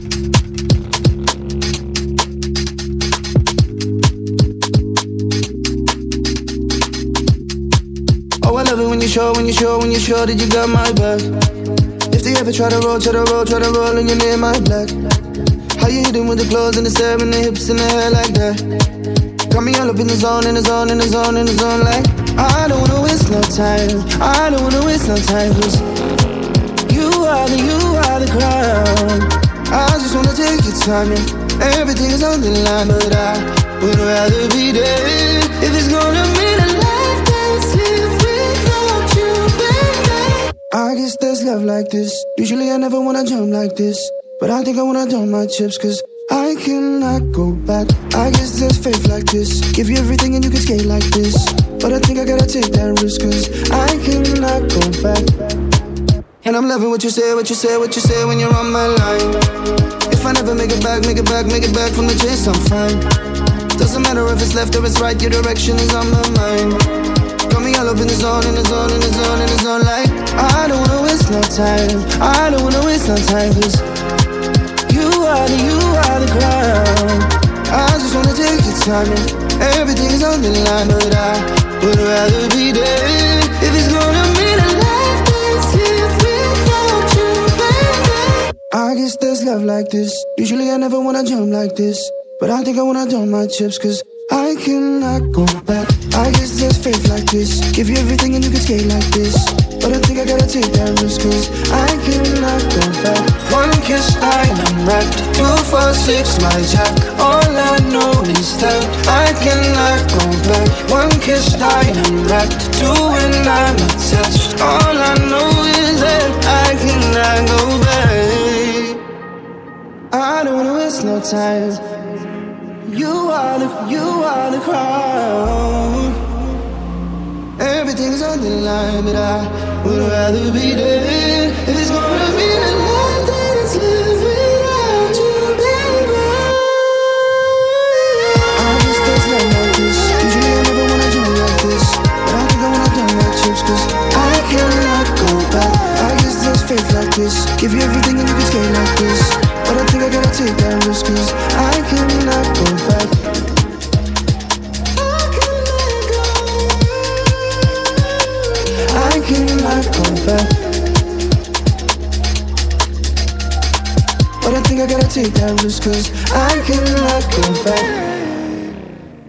Oh, I love it when you show that you got my back. If they ever try to roll and you're near my black. How you hit it with the clothes and the stare and the hips and the hair like that. Got me all up in the zone, in the zone, in the zone, in the zone like I don't wanna waste no time, I don't wanna waste no time. Cause you are the crown. I just wanna take your time and everything is on the line. But I would rather be there if it's gonna mean a life that's lived without you, baby. I guess there's love like this. Usually I never wanna jump like this, but I think I wanna dump my chips cause I cannot go back. I guess there's faith like this. Give you everything and you can skate like this, but I think I gotta take that risk cause I cannot go back. And I'm loving what you say when you're on my line. If I never make it back from the chase, I'm fine. Doesn't matter if it's left or it's right, your direction is on my mind. Got me all up in the zone, in the zone, in the zone, in the zone like I don't wanna waste no time, I don't wanna waste no time cause you are the crown. I just wanna take your time and everything is on the line. But I would rather be there if it's gonna mean a life that's lived without you, baby. I guess there's love like this. Usually I never wanna jump like this, but I think I wanna dump my chips cause I cannot go back. I guess there's faith like this. Give you everything and you can skate like this, but I think I gotta take that risk cause I cannot go back. One kiss, I am wrapped. 2, 4, 6, my jack. All I know is that I cannot go back. One kiss, I am wrapped. 2 and I'm attached. All I know is that I cannot go back. I don't wanna waste no time. You are the crown. Everything's on the line, but I would rather be there if it's gonna be the life that it's lived without you, baby. I guess there's love like this. Usually I never wanna jump like this, but I think I wanna dump my chips cause I cannot go back. I guess there's faith like this. Give you everything and you can skate like this, but I think I gotta take that risk cause I cannot go back. I cannot go back, but I think I gotta take that risk cause I cannot go back.